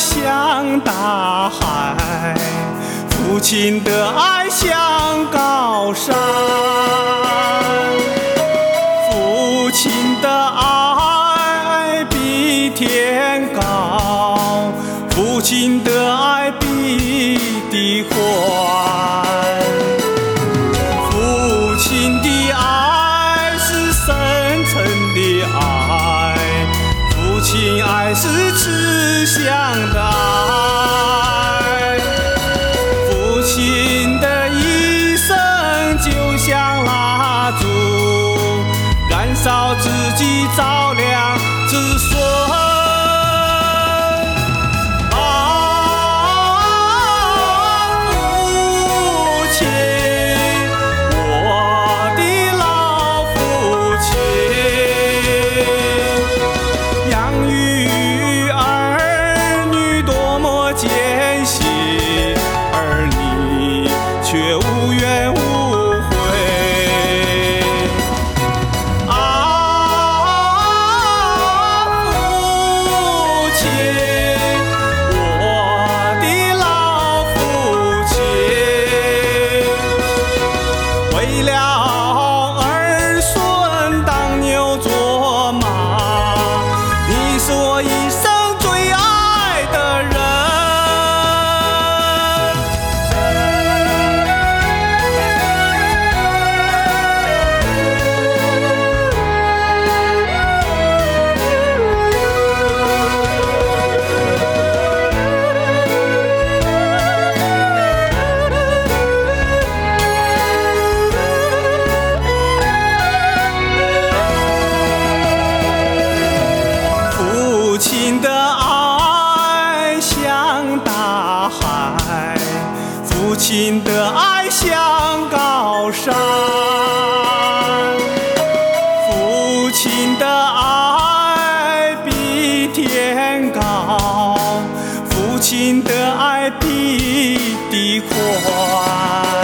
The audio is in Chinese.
像大海，父亲的爱像高山。父亲的爱比天高，父亲的爱比地宽。父亲的爱是深沉的爱，父亲爱是慈祥的爱。父亲的一生就像蜡烛，燃烧自己，照亮子孙。却无怨无悔啊，父亲，我的老父亲，为了儿孙当牛做马，你是我一生最爱的人。父亲的爱像大海，父亲的爱像高山。父亲的爱比天高，父亲的爱比地宽。